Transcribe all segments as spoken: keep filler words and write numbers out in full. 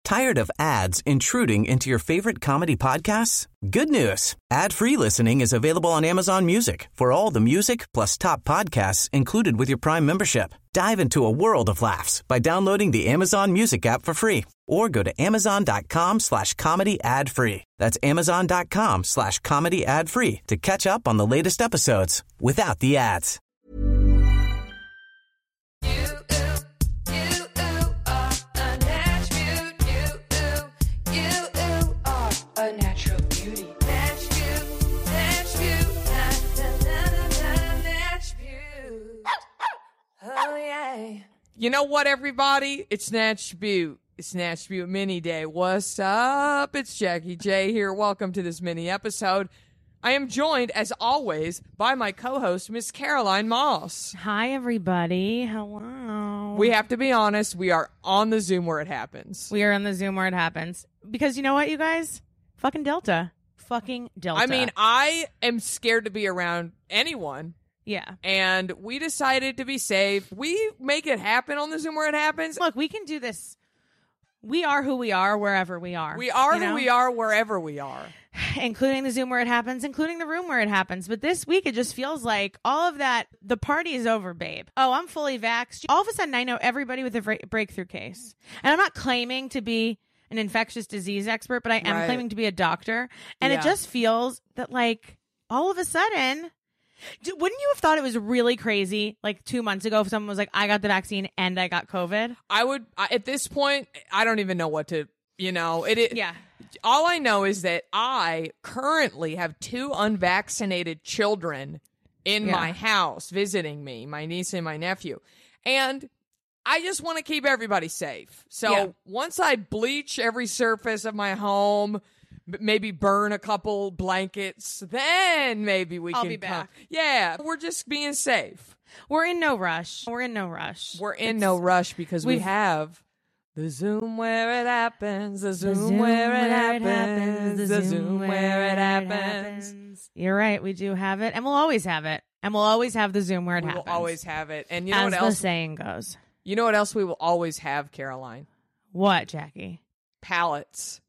Tired of ads intruding into your favorite comedy podcasts? Good news. Ad-free listening is available on Amazon Music for all the music plus top podcasts included with your Prime membership. Dive into a world of laughs by downloading the Amazon Music app for free or go to amazon.com slash comedy ad free. That's amazon.com slash comedy ad free to catch up on the latest episodes without the ads. You know what, everybody? It's Natch Butte. It's Natch Butte Mini Day. What's up? It's Jackie J here. Welcome to this mini episode. I am joined, as always, by my co-host, Miss Caroline Moss. Hi, everybody. Hello. We have to be honest. We are on the Zoom where it happens. We are on the Zoom where it happens. Because you know what, you guys? Fucking Delta. Fucking Delta. I mean, I am scared to be around anyone. Yeah. And we decided to be safe. We make it happen on the Zoom where it happens. Look, we can do this. We are who we are wherever we are. We are you know? who we are wherever we are. Including the Zoom where it happens, including the room where it happens. But this week, it just feels like all of that, the party is over, babe. Oh, I'm fully vaxxed. All of a sudden, I know everybody with a bre- breakthrough case. And I'm not claiming to be an infectious disease expert, but I am right. claiming to be a doctor. And yeah. it just feels that, like, all of a sudden... Do, wouldn't you have thought it was really crazy like two months ago if someone was like, I got the vaccine and I got COVID? I would, I, at this point, I don't even know what to, you know, it, it. Yeah. All I know is that I currently have two unvaccinated children in yeah. my house visiting me, my niece and my nephew. And I just want to keep everybody safe. So yeah. once I bleach every surface of my home, maybe burn a couple blankets, then maybe we I'll can be back. Come. Yeah, we're just being safe. We're in no rush. We're in no rush. We're in it's, no rush because we we've, have the Zoom where it happens, the Zoom, the Zoom where, where it, happens, happens, the Zoom where it happens. happens. You're right. We do have it, and we'll always have it, and we'll always have the Zoom where it we happens. We'll always have it, and you know As what else? the saying goes. You know what else we will always have, Caroline? What, Jackie? Pallets.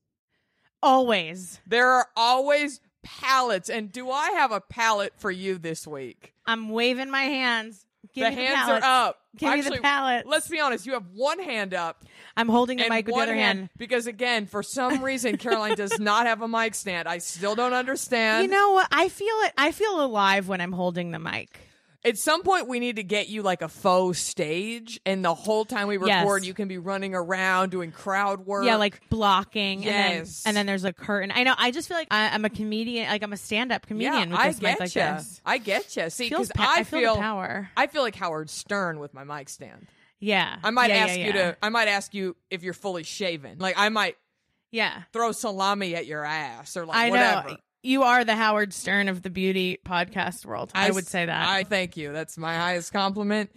Always. There are always pallets. And do I have a pallet for you this week? I'm waving my hands. Give the me hands the are up. Give Actually, me the pallet. Let's be honest. You have one hand up. I'm holding the and mic with the one other hand, hand. Because, again, for some reason, Caroline does not have a mic stand. I still don't understand. You know what? I feel it. I feel alive when I'm holding the mic. At some point, we need to get you like a faux stage, and the whole time we record, yes. you can be running around doing crowd work. Yeah, like blocking. Yes. And then, and then there's a curtain. I know. I just feel like I, I'm a comedian, like I'm a stand-up comedian yeah, with this I mic get like ya. this. I get you. See, Feels because pa- I, I feel, feel the power. I feel like Howard Stern with my mic stand. Yeah. I might yeah, ask yeah, you yeah. to. I might ask you if you're fully shaven. Like I might. Yeah. Throw salami at your ass or like I whatever. know. You are the Howard Stern of the beauty podcast world. I, I would say that. I thank you. That's my highest compliment.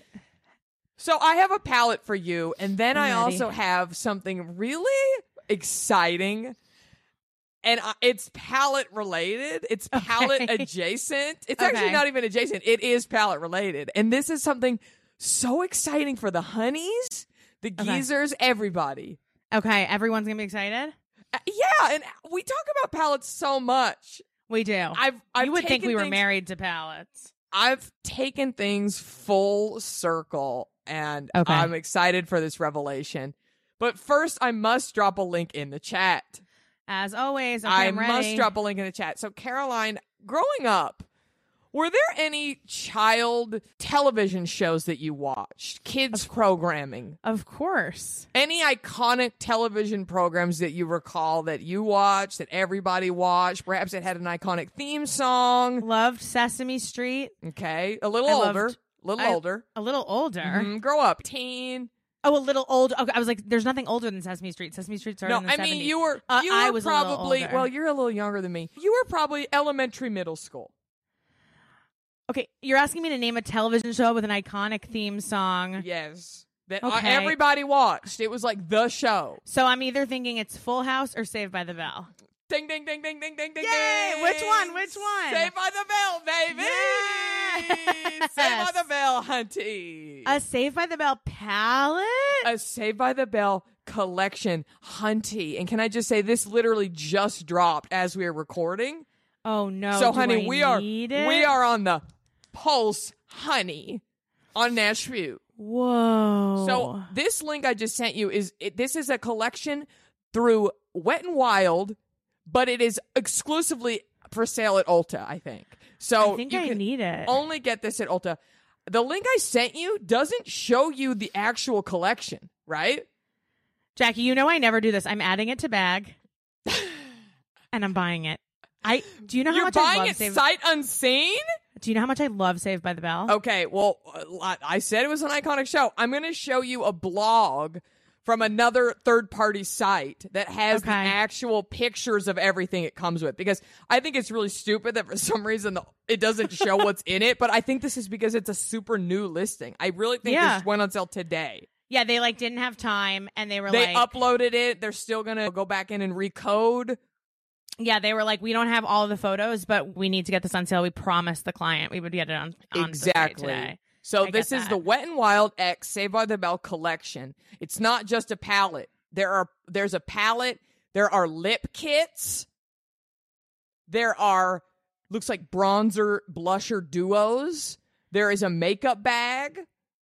So I have a palette for you, and then I'm I ready. also have something really exciting. And I, it's palette related. It's palette Okay. adjacent. It's Okay. actually not even adjacent. It is palette related. And this is something so exciting for the honeys, the Okay. geezers, everybody. Okay. Everyone's going to be excited? Uh, yeah, and we talk about palettes so much. We do. I've, I've you would think taken we were things- married to palettes. I've taken things full circle, and Okay. I'm excited for this revelation. But first, I must drop a link in the chat. As always, okay, I I'm ready. must drop a link in the chat. So, Caroline, growing up, were there any child television shows that you watched? Kids programming? Of course. Any iconic television programs that you recall that you watched, that everybody watched? Perhaps it had an iconic theme song. Loved Sesame Street. Okay, a little I older. loved- A little I- older. A little older. Mhm, grow up. Teen. Oh, a little old. Okay, I was like, there's nothing older than Sesame Street. Sesame Street started No, in the I seventies. mean, you were, Uh, you I were was a little probably, older. well, you're a little younger than me. You were probably elementary, middle school. Okay, you're asking me to name a television show with an iconic theme song. Yes. That uh, Okay. everybody watched. It was like the show. So I'm either thinking it's Full House or Saved by the Bell. Ding, ding, ding, ding, ding, ding, ding, Yay! ding. Which one? Which one? Saved by the Bell, baby. Yes! Saved by the Bell, hunty. A Saved by the Bell palette? A Saved by the Bell collection, Hunty. And can I just say, this literally just dropped as we are recording. Oh no! So, do honey, I we are need it? we are on the pulse, honey, on Nashville. Whoa! So this link I just sent you is it, this is a collection through Wet and Wild, but it is exclusively for sale at Ulta, I think. So I think you I can need it. only get this at Ulta. The link I sent you doesn't show you the actual collection, right? Jackie, you know I never do this. I'm adding it to bag, and I'm buying it. I do you know how You're much I buying love it Saved? sight unseen? Do you know how much I love Saved by the Bell? Okay, well, uh, I said it was an iconic show. I'm going to show you a blog from another third-party site that has Okay. the actual pictures of everything it comes with, because I think it's really stupid that for some reason the, it doesn't show what's in it, but I think this is because it's a super new listing. I really think Yeah. this went on sale today. Yeah, they like didn't have time, and they were They like, uploaded it. They're still going to go back in and recode. yeah, they were like, we don't have all the photos, but we need to get this on sale. We promised the client we would get it on, on the site Exactly. today. So I this get is that. the Wet and Wild X Saved by the Bell collection. It's not just a palette. There are there's a palette. There are lip kits. There are looks like bronzer blusher duos. There is a makeup bag.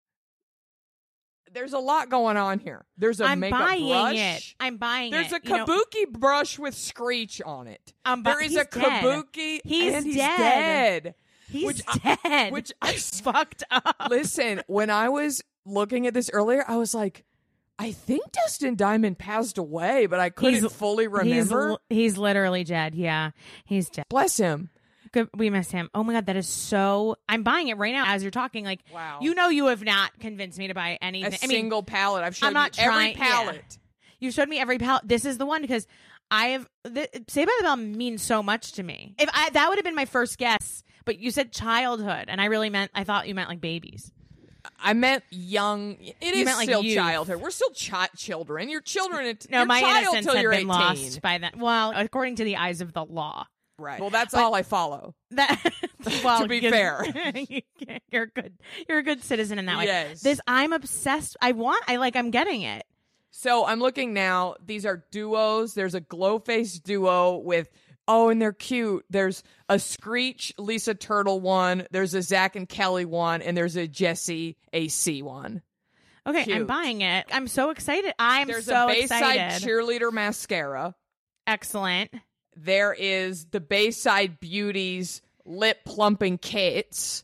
There's a lot going on here. There's a I'm makeup buying brush. it. I'm buying There's it. a You know, kabuki brush with Screech on it. I'm bu- there is he's a dead. kabuki He's and he's dead. dead. he's which I- dead. which I It's fucked up. Listen, when I was looking at this earlier, I was like, I think Dustin Diamond passed away, but I couldn't He's- fully He's, remember. l- he's literally dead. Yeah, he's dead. Bless him. Good, we miss him. Oh my god, that is so. I'm buying it right now as you're talking. Like, Wow. you know, you have not convinced me to buy A anything. I mean, single palette. I've shown I'm not you every trying- yeah. palette. you showed me every palette. This is the one because I have. Th- Saved by the Bell means so much to me. If I that would have been my first guess, but you said childhood, and I really meant. I thought you meant like babies. I meant young. It You is meant, like, still youth. childhood. We're still chi- children. You're children. At, No, you're my child innocence till had you're been eighteen. lost by then. Well, according to the eyes of the law. Right. Well, that's all I follow. That well, To be because- fair. you're good. You're a good citizen in that way. Yes. This I'm obsessed. I want. I like. I'm getting it. So I'm looking now. These are duos. There's a glow face duo with, oh, and they're cute. There's a Screech Lisa Turtle one. There's a Zach and Kelly one. And there's a Jesse A C one. Okay, Cute. I'm buying it. I'm so excited. I'm There's so a Bayside excited. Cheerleader mascara. Excellent. There is the Bayside Beauties lip plumping kits.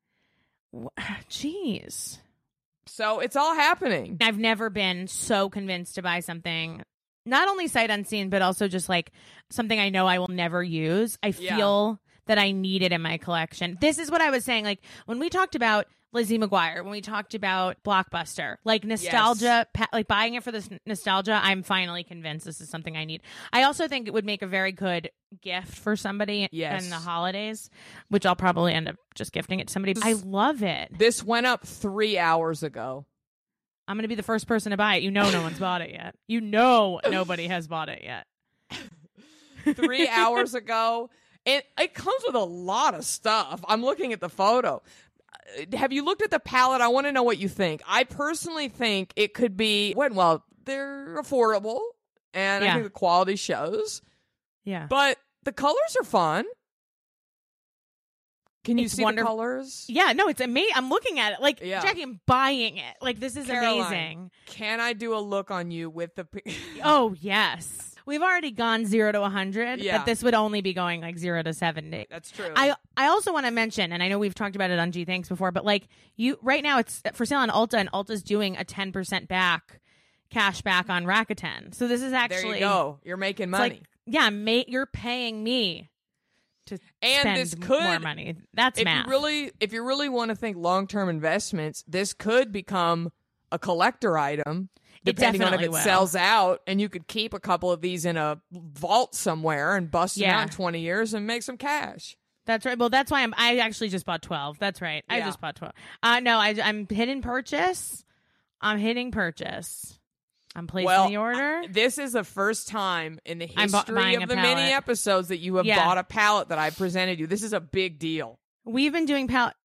Wh- Jeez. So it's all happening. I've never been so convinced to buy something, not only sight unseen, but also just like something I know I will never use. I Yeah. feel that I need it in my collection. This is what I was saying. Like when we talked about Lizzie McGuire, when we talked about Blockbuster, like nostalgia, pa- like buying it for this n- nostalgia, I'm finally convinced this is something I need. I also think it would make a very good gift for somebody Yes. in the holidays, which I'll probably end up just gifting it to somebody. I love it. This went up three hours ago. I'm going to be the first person to buy it. You know no one's bought it yet. You know nobody has bought it yet. Three hours ago. It, it comes with a lot of stuff. I'm looking at the photo. Uh, Have you looked at the palette? I want to know what you think. I personally think it could be, well, well they're affordable, and I Yeah. think the quality shows, Yeah. but the colors are fun. Can you It's see wonderful. the colors? Yeah, no, it's amazing. I'm looking at it. Like, Yeah. Jackie, I'm buying it. Like, this is Caroline, amazing. Can I do a look on you with the... pi- Oh, yes. We've already gone zero to one hundred, Yeah. but this would only be going like zero to seventy. That's true. I I also want to mention, and I know we've talked about it on G Thanks before, but like you right now it's for sale on Ulta, and Ulta's doing a ten percent back cash back on Rakuten. So this is actually there you go. You're making it's money. like, yeah, mate, you're paying me to And spend this could, more money. That's if math. you really, if you really want to think long-term investments, this could become a collector item, It depending on if definitely it will. sells out, and you could keep a couple of these in a vault somewhere and bust them Yeah. out in twenty years and make some cash. That's right. Well, that's why I'm. I actually just bought twelve. That's right. I Yeah. just bought twelve. Uh no, I, I'm hitting purchase. I'm hitting purchase. I'm placing well, the order. I- this is the first time in the I'm bu- history buying of a the mini palette. episodes that you have Yeah. bought a palette that I presented you. This is a big deal. We've been doing palette.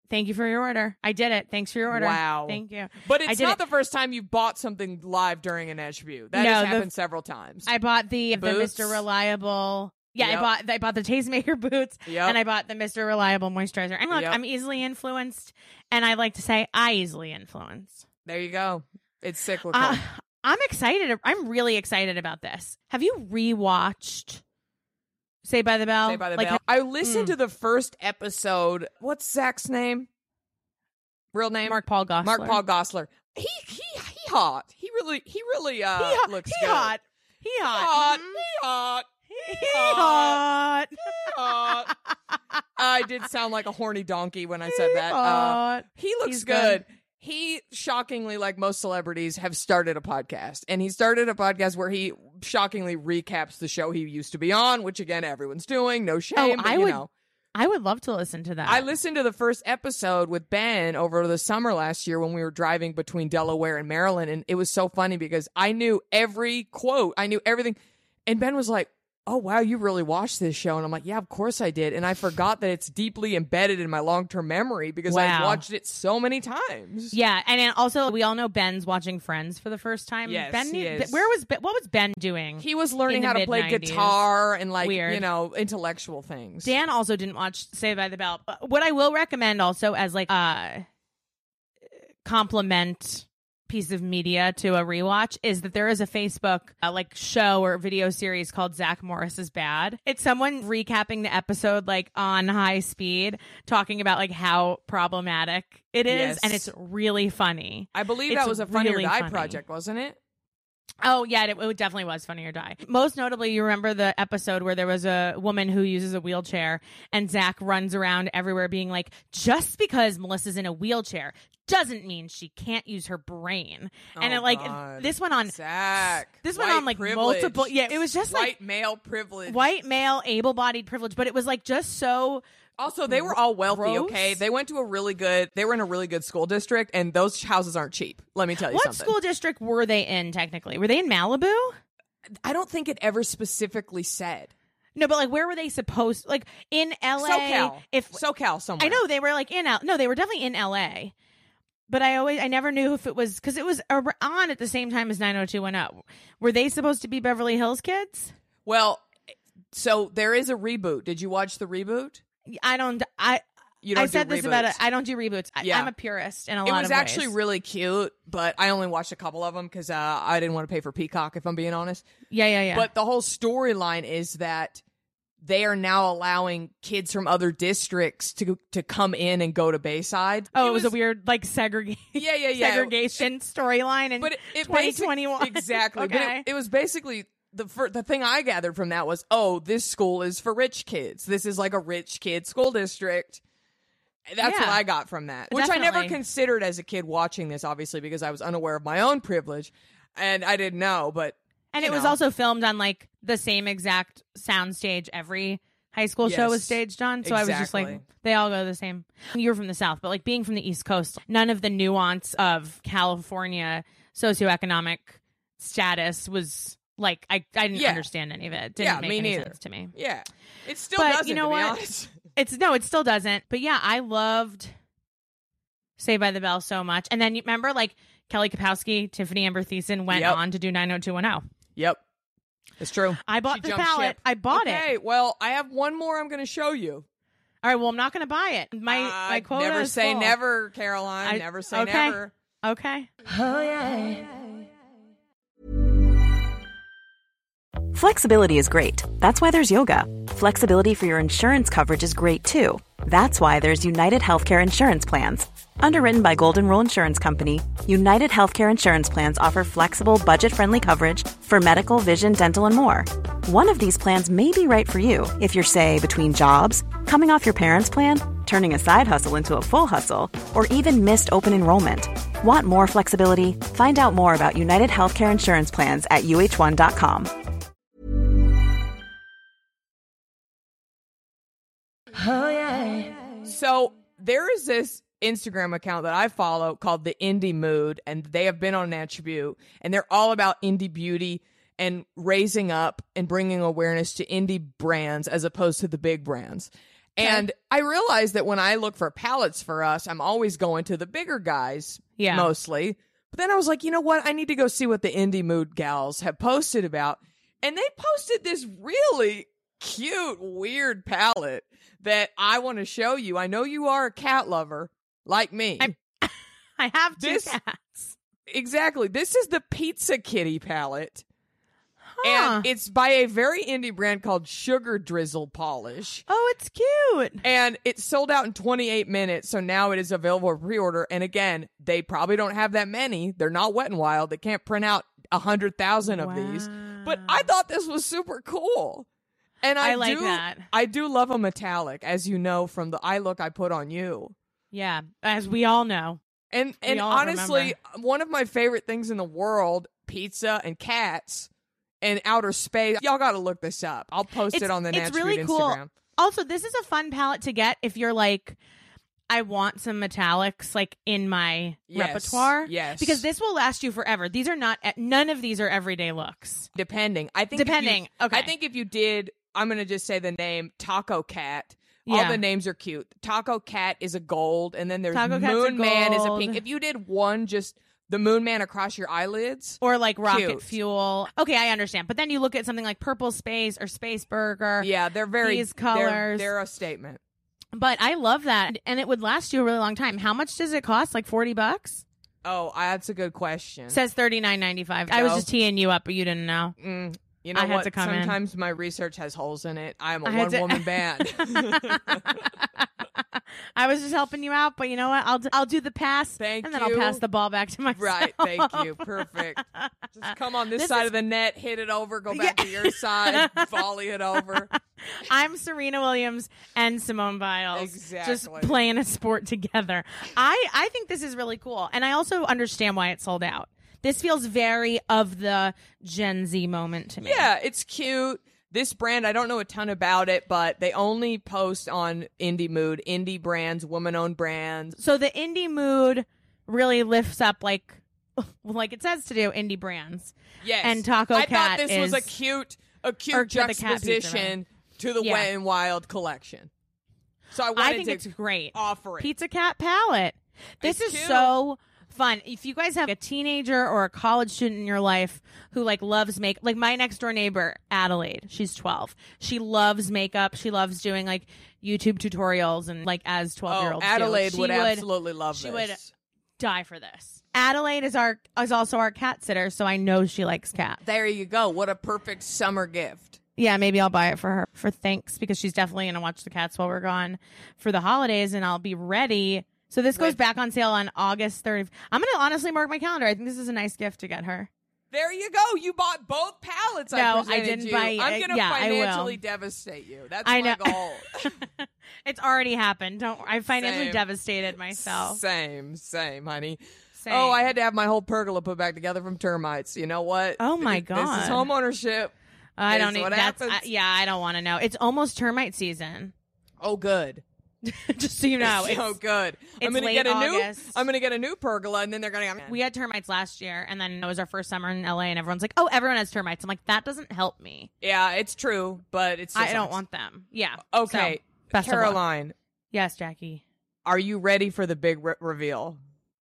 Thank you for your order. I did it. Thanks for your order. Wow. Thank you. But I it's did not it. the first time you've bought something live during an attribute. That No, has the- happened several times. I bought the, the Boots? Mister Reliable. Yeah, Yep. I bought I bought the Tastemaker boots, Yep. and I bought the Mister Reliable moisturizer. And look, Yep. I'm easily influenced, and I like to say I easily influence. There you go. It's cyclical. Uh, I'm excited. I'm really excited about this. Have you rewatched Saved by the Bell? Saved by the Like, Bell. I listened Mm. to the first episode. What's Zach's name? Real name? Mark Paul Gosselaar. Mark Paul Gosselaar. He he he hot. He really he really uh He hot. looks He good. hot. He hot. Hot. Mhm. He hot. He hot. Hot. I did sound like a horny donkey when I said that. Uh, Hot. he looks He's good. good. He, shockingly, like most celebrities, have started a podcast. And he started a podcast where he shockingly recaps the show he used to be on, which, again, everyone's doing. No shame, but I you would- know. I would love to listen to that. I listened to the first episode with Ben over the summer last year when we were driving between Delaware and Maryland. And it was so funny because I knew every quote. I knew everything. And Ben was like, oh, wow, you really watched this show. And I'm like, yeah, of course I did. And I forgot that it's deeply embedded in my long-term memory because I've Wow. watched it so many times. Yeah, and then also we all know Ben's watching Friends for the first time. Yes, Ben, he is. Where was Ben, what was Ben doing? He was learning In the how to play mid-nineties. guitar and, like, Weird. you know, intellectual things. Dan also didn't watch Saved by the Bell. But what I will recommend also as like a compliment piece of media to a rewatch is that there is a Facebook uh, like show or video series called Zach Morris is Bad. It's someone recapping the episode like on high speed, talking about like how problematic it is, Yes. and it's really funny. I believe It's that was a Funny really or Die funny. project, wasn't it? Oh, yeah, it, it definitely was Funny or Die. Most notably, you remember the episode where there was a woman who uses a wheelchair and Zach runs around everywhere being like, just because Melissa's in a wheelchair doesn't mean she can't use her brain. And Oh, it like, God. this went on, Zach. this went White on like privilege. multiple, yeah, it was just White like male privilege. white male, able-bodied privilege, but it was like just so, Also, they were all wealthy, Gross. okay? They went to a really good, they were in a really good school district, and those houses aren't cheap. Let me tell you what something. school district were they in technically? Were they in Malibu? I don't think it ever specifically said. No, but like where were they supposed, like in L A? SoCal. If SoCal somewhere. I know they were like in L. No, they were definitely in L A. But I always, I never knew if it was because it was ar- on at the same time as nine oh two one oh. Were they supposed to be Beverly Hills kids? Well, so there is a reboot. Did you watch the reboot? I don't. I You don't I said do this about it. reboots. I don't do reboots. I, Yeah. I'm a purist in a It lot was of actually ways. really cute, but I only watched a couple of them because uh, I didn't want to pay for Peacock, if I'm being honest. Yeah, yeah, yeah. But the whole storyline is that they are now allowing kids from other districts to to come in and go to Bayside. oh, it was, a weird like segregation. Yeah, yeah, yeah. segregation storyline in But it, it twenty basic- twenty-one. exactly. But Okay. it, it was basically the fir- the thing I gathered from that was, oh, this school is for rich kids. This is like a rich kid school district. That's Yeah. what I got from that, which I never Definitely. considered as a kid watching this, obviously, because I was unaware of my own privilege, and I didn't know. But And you it was know. also filmed on like the same exact soundstage every high school show was Yes, staged on. So I was just like, exactly. they all go the same. You're from the South, but like being from the East Coast, none of the nuance of California socioeconomic status was like, I, I didn't Yeah. understand any of it. It didn't Yeah, make me any neither. sense to me. yeah, it still But doesn't. you know to be what? honest. It's no, it still doesn't. But yeah, I loved Saved by the Bell so much. And then you remember like Kelly Kapowski, Tiffany Amber Thiessen went Yep. on to do nine oh two one oh. Yep, it's true. I bought She the jumped ballot. ship. I bought it. Okay, well, I have one more. I'm going to show you. All right, well, I'm not going to buy it. My Uh, my quota never is say full. never, Caroline. I- never say okay. never. Okay. Flexibility is great. That's why there's yoga. Flexibility for your insurance coverage is great too. That's why there's United Healthcare Insurance Plans. Underwritten by Golden Rule Insurance Company, United Healthcare Insurance Plans offer flexible, budget-friendly coverage for medical, vision, dental, and more. One of these plans may be right for you if you're, say, between jobs, coming off your parents' plan, turning a side hustle into a full hustle, or even missed open enrollment. Want more flexibility? Find out more about United Healthcare Insurance Plans at U H one dot com. So there is this Instagram account that I follow called the Indie Mood, and they have been on an attribute, and they're all about indie beauty and raising up and bringing awareness to indie brands as opposed to the big brands. And I realized that when I look for palettes for us, I'm always going to the bigger guys, Yeah. mostly. But then I was like, you know what? I need to go see what the Indie Mood gals have posted about. And they posted this really cute, weird palette that I want to show you. I know you are a cat lover, like me. I'm- I have two This- cats. Exactly. This is the Pizza Kitty palette. Huh. And it's by a very indie brand called Sugar Drizzle Polish. Oh, it's cute. And it sold out in twenty-eight minutes, so now it is available for pre-order. And again, they probably don't have that many. They're not Wet n Wild. They can't print out one hundred thousand of these. But I thought this was super cool. And I, I like do, that. I do love a metallic, as you know from the eye look I put on you. Yeah, as we all know. And We and all honestly, remember. one of my favorite things in the world, pizza and cats and outer space. Y'all got to look this up. I'll post It's, it on the it's Natch really Food cool. Instagram. Also, this is a fun palette to get if you're like, I want some metallics like in my Yes, repertoire. yes. Because this will last you forever. These are not, none of these are everyday looks. Depending. I think if Depending. you- Okay. I think if you did, I'm going to just say the name Taco Cat. All Yeah. the names are cute. Taco Cat is a gold, and then there's Taco Cat's a Moon Man is a gold. pink. If you did one, just the Moon Man across your eyelids. Or like rocket Cute. fuel. Okay, I understand. But then you look at something like Purple Space or Space Burger. Yeah, they're very These they're- colors. They're, a statement. But I love that. And it would last you a really long time. How much does it cost? Like forty bucks? Oh, that's a good question. Says thirty-nine ninety-five. I was No. just teeing you up, but you didn't know. Mm, you know I had what? to come in. Sometimes my research has holes in it. I'm a I had one to- woman band. I was just helping you out, but you know what? I'll do, I'll do the pass, Thank and then you. I'll pass the ball back to myself. Right, thank you. Perfect. Just come on this, This side is- of the net, hit it over, go back to your side, volley it over. I'm Serena Williams and Simone Biles, just Exactly. playing a sport together. I I think this is really cool, and I also understand why it sold out. This feels very of the Gen Z moment to me. Yeah, it's cute. This brand, I don't know a ton about it, but they only post on Indie Mood, indie brands, woman-owned brands. So the indie mood really lifts up, like like it says to do, indie brands. Yes. And Taco I Cat thought this was a is- cute, a or cute to the cat pizza, juxtaposition to the Yeah. Wet n Wild collection. So I wanted I think to it's great. offer it. Pizza Cat palette. This It's is cute. so fun. If you guys have a teenager or a college student in your life who like loves make, like my next door neighbor Adelaide, she's twelve. She loves makeup. She loves doing like YouTube tutorials and like as twelve year Oh, olds. Adelaide do. She would absolutely love she this. would die for this. Adelaide is our is also our cat sitter, so I know she likes cats. There you go. What a perfect summer gift. Yeah, maybe I'll buy it for her for thanks because she's definitely gonna watch the cats while we're gone for the holidays, and I'll be ready. So this goes With- back on sale on August third. I'm gonna honestly mark my calendar. I think this is a nice gift to get her. There you go. You bought both pallets. No, I I presented didn't you. buy- I'm gonna yeah, I will. financially devastate you. That's I my know. goal. It's already happened. Don't I financially Same. devastated myself. Same, same, honey. Same. Oh, I had to have my whole pergola put back together from termites. You know what? Oh, my This is God. home ownership. I is don't need what that's happens. I, yeah, I don't want to know. It's almost termite season. Oh, good. Just so you know. It's so good. I'm it's gonna late get a August. new. I'm gonna get a new pergola, and then they're gonna. We had termites last year, and then it was our first summer in L A, and everyone's like, "Oh, everyone has termites." I'm like, "That doesn't help me. Yeah, it's true, but it's. I don't want them." Yeah. Okay, So, best of luck. Caroline, Yes, Jackie. are you ready for the big re- reveal?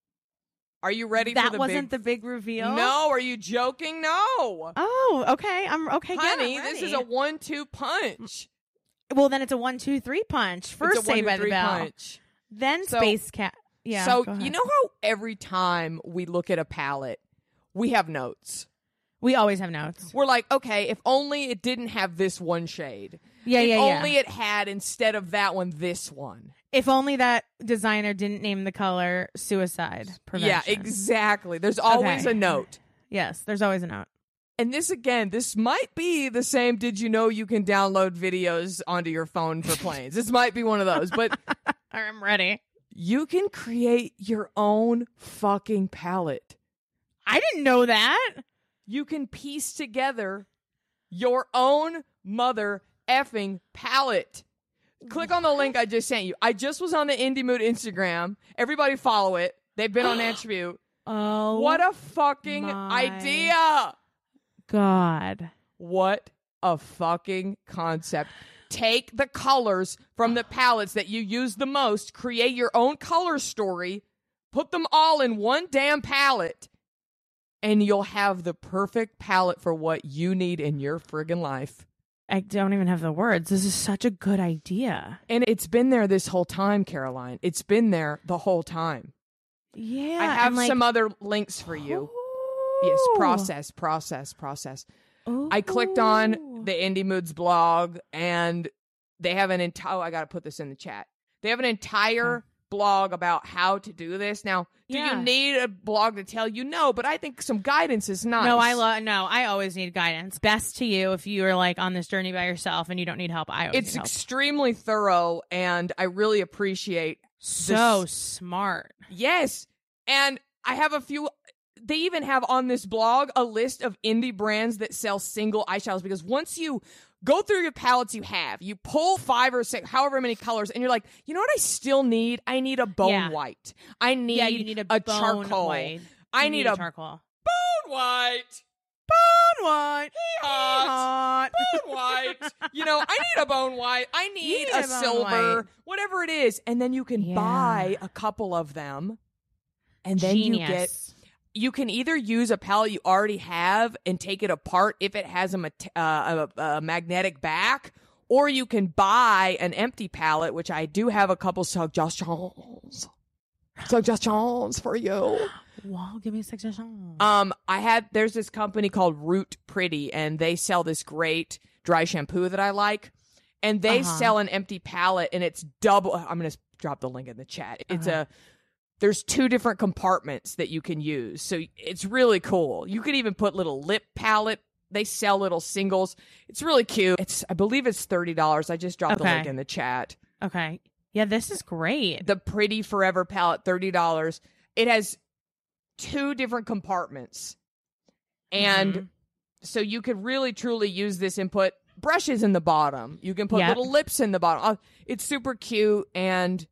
Are you ready That for the wasn't big? the big reveal. No, are you joking? No, Oh, okay. I'm okay. Get honey, it this ready. is a one-two punch. well. Then it's a one, two, three punch. First, it's a one, say two, by the three bell. punch. Then So- space cat. Yeah. so go ahead. you know how every time we look at a palette, we have notes. we always have notes. We're like, okay, if only it didn't have this one shade. Yeah, if yeah, yeah. only it had instead of that one this one. If only that designer didn't name the color suicide prevention. Yeah, exactly. There's always Okay. a note. Yes, there's always a note. And this again, this might be the same. Did you know you can download videos onto your phone for planes? This might be one of those, but I'm ready. you can create your own fucking palette. I didn't know that. You can piece together your own mother effing palette. Click on the link I just sent you. I just was on the Indie Mood Instagram. Everybody follow it. They've been on Attribute. Oh, What a fucking my idea. God. What a fucking concept. take the colors from the palettes that you use the most, create your own color story, put them all in one damn palette, and you'll have the perfect palette for what you need in your friggin' life. I don't even have the words. This is such a good idea. And it's been there this whole time, Caroline. It's been there the whole time. Yeah. I have like, some other links for you. Ooh. Yes, process, process, process. Ooh. I clicked on the Indie Moods blog, and they have an entire, oh, I got to put this in the chat. They have an entire okay. blog about how to do this. Now, do yeah. you need a blog to tell you? No, but I think some guidance is nice. No, I love. No, I always need guidance. Best to you if you are like on this journey by yourself and you don't need help. I always It's need help. extremely thorough, and I really appreciate. So this. smart. Yes, and I have a few. They even have on this blog a list of indie brands that sell single eyeshadows, because once you go through your palettes you have, you pull five or six, however many colors, and you're like, you know what I still need? I need a bone yeah. white. I need, yeah, you need a, a bone charcoal. White. I you need, need a, a charcoal. Bone white. Bone white. Hot. Bone white. You know, I need a bone white. I need, need a, a bone silver, white. whatever it is. And then you can Yeah. buy a couple of them. And then Genius. you get... You can either use a palette you already have and take it apart if it has a, mat- uh, a, a magnetic back, or you can buy an empty palette, which I do have a couple suggestions. Suggestions for you. Wow, give me a suggestion. Um, I had there's this company called Root Pretty, and they sell this great dry shampoo that I like, and they Uh-huh. sell an empty palette, and it's double. I'm gonna drop the link in the chat. It's Uh-huh. a There's two different compartments that you can use. So it's really cool. You can even put little lip palette. They sell little singles. It's really cute. It's I believe it's thirty dollars. I just dropped Okay. the link in the chat. Okay. Yeah, this is great. The Pretty Forever palette, thirty dollars. It has two different compartments. And Mhm. so you could really, truly use this and put brushes in the bottom. You can put Yep. little lips in the bottom. Oh, it's super cute, and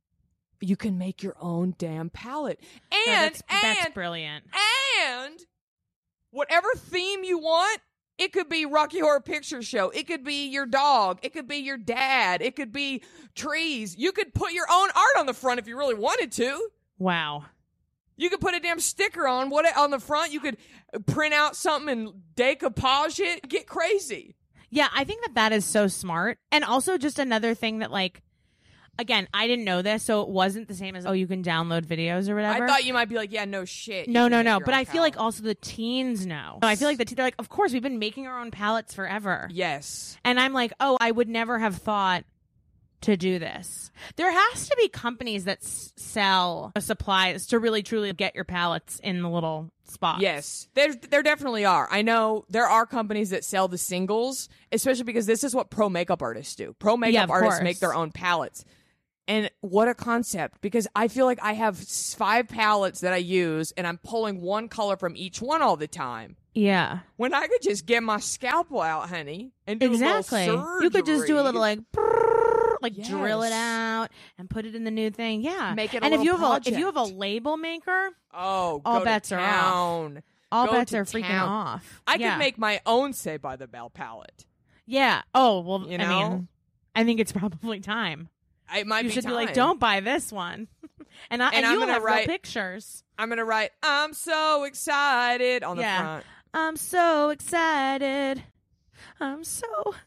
you can make your own damn palette. And, No, that's, and, that's brilliant. and whatever theme you want, it could be Rocky Horror Picture Show. It could be your dog. It could be your dad. It could be trees. You could put your own art on the front if you really wanted to. Wow. You could put a damn sticker on what on the front. You could print out something and decoupage it. Get crazy. Yeah, I think that that is so smart. And also just another thing that, like, again, I didn't know this, so it wasn't the same as, oh, you can download videos or whatever. I thought you might be like, yeah, no shit. You No, can no, make no. your But own I feel like palette. also the teens know. I feel like the te- they're like, of course, we've been making our own palettes forever. Yes. And I'm like, oh, I would never have thought to do this. There has to be companies that s- sell supplies to really, truly get your palettes in the little spots. Yes, there there definitely are. I know there are companies that sell the singles, especially because this is what pro makeup artists do. Pro makeup Yeah, of artists course. make their own palettes. And what a concept, because I feel like I have s- five palettes that I use, and I'm pulling one color from each one all the time. Yeah. When I could just get my scalpel out, honey, and do Exactly. a little You could just do a surgery. little like brrrr, like Yes. drill it out and put it in the new thing. Yeah. Make it a and if little you have a if you have a project. label maker, Oh, all go bets to are off. town. all Go bets to are freaking town. off. I yeah. could make my own Say by the Bell palette. Yeah. Oh, well, You I know? mean, I think it's probably time. It might You be should be like, time. don't buy this one. and I, And and, I'm you'll gonna have write- real pictures. I'm gonna write, I'm so excited on the Yeah. front. I'm so excited. I'm so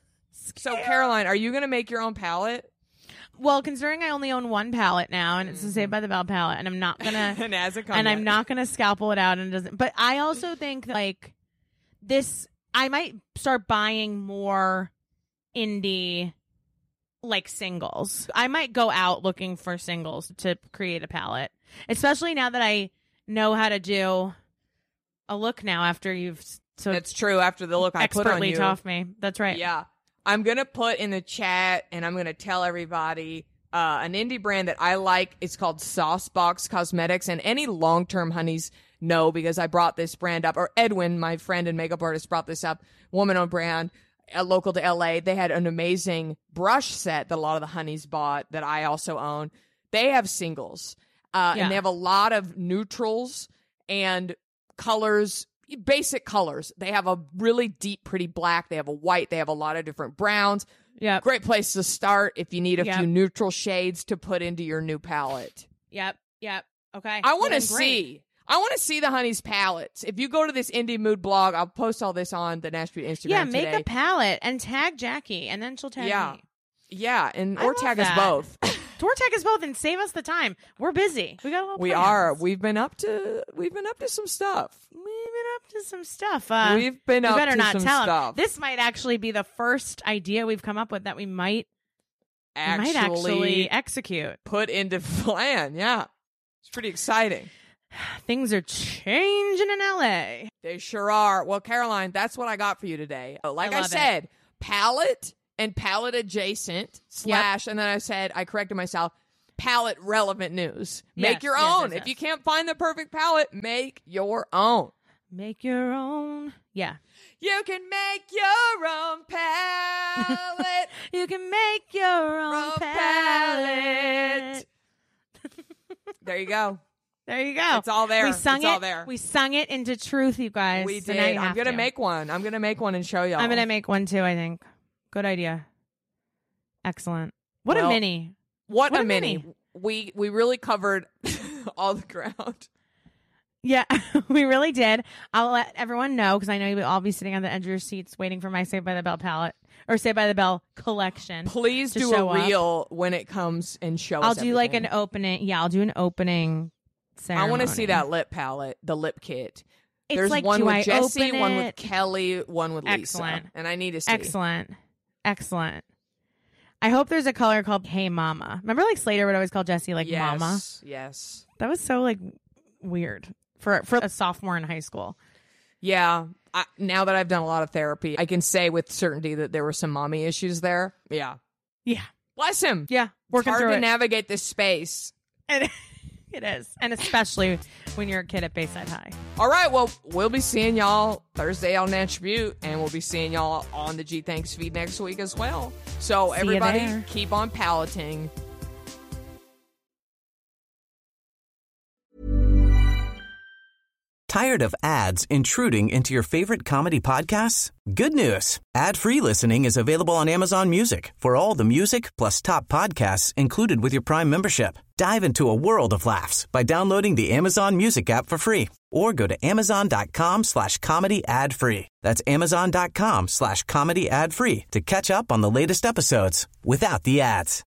So, Caroline, are you gonna make your own palette? well, considering I only own one palette now, and it's the Saved by the Bell palette, and I'm not gonna and as it comes, and I'm not gonna scalpel it out, and it doesn't. But I also think that, like this, I might start buying more indie like singles. I might go out looking for singles to create a palette, especially now that I know how to do a look now. After you've so That's true. After the look I put on expertly you, taught me. That's right. yeah, I'm gonna put in the chat, and I'm gonna tell everybody uh, an indie brand that I like. It's called Saucebox Cosmetics, and any long-term honeys know because I brought this brand up, or Edwin, my friend and makeup artist, brought this up. Woman-owned brand. Uh, local to L A, they had an amazing brush set that a lot of the honeys bought that I also own. They have singles, uh, Yeah. and they have a lot of neutrals and colors basic colors. They have a really deep, pretty black. They have a white. They have a lot of different browns. Yep. Great place to start if you need a Yep. few neutral shades to put into your new palette. Yep. Yep. Okay. I want Well, to then great. see. I want to see the Honey's palettes. If you go to this Indie Mood blog, I'll post all this on the Nashville Instagram Yeah, make today. a palette and tag Jackie, and then she'll tag Yeah. me. Yeah, and I or love tag us that. both. Or tag us both and save us the time. We're busy. We got a lot. We are. We've been up to. We've been up to some stuff. We've been up to some stuff. Uh, We've been we up better to not some tell 'em. stuff. This might actually be the first idea we've come up with that we might actually, might actually execute. put into plan. Yeah, it's pretty exciting. Things are changing in L A. They sure are. Well, Caroline, that's what I got for you today. Uh, Like I I, love it. said, palette and palette adjacent slash, and then I said, I corrected myself, palette relevant news. Make Yes, your yes, own. yes, If yes. you can't find the perfect palette, make your own. Make your own. Yeah. You can make your own palette. You can make your own Own palette. There you go. There you go. It's all there. We sung It's it. all there. We sung it into truth, you guys. We So did. now you I'm have gonna to. make one. I'm gonna make one and show y'all. I'm gonna make one too. I think. Good idea. Excellent. What Well, a mini. what, what a a mini. mini. We we really covered all the ground. Yeah, we really did. I'll let everyone know because I know you'll all be sitting on the edge of your seats waiting for my Saved by the Bell palette or Saved by the Bell collection. Please to do show a up. reel when it comes and show I'll us. do like an everything. opening. Yeah, I'll do an opening ceremony. I want to see that lip palette, the lip kit. It's There's like, one do with I Jesse, open one it? with Kelly, one with Excellent. Lisa, and I need to see. Excellent. Excellent. I hope there's a color called Hey Mama. Remember like Slater would always call Jesse like yes, Mama? Yes. That was so like weird for for a sophomore in high school. Yeah. I, now that I've done a lot of therapy, I can say with certainty that there were some mommy issues there. Yeah. Yeah. Bless him. Yeah. It's Working hard through to it. navigate this space. And it is. And especially when you're a kid at Bayside High. All right. Well, we'll be seeing y'all Thursday on Natch Butte, and we'll be seeing y'all on the G Thanks feed next week as well. So See ya everybody there. keep on palating. Tired of ads intruding into your favorite comedy podcasts? Good news. Ad-free listening is available on Amazon Music for all the music plus top podcasts included with your Prime membership. Dive into a world of laughs by downloading the Amazon Music app for free or go to amazon.com slash comedy ad free. That's amazon.com slash comedy ad free to catch up on the latest episodes without the ads.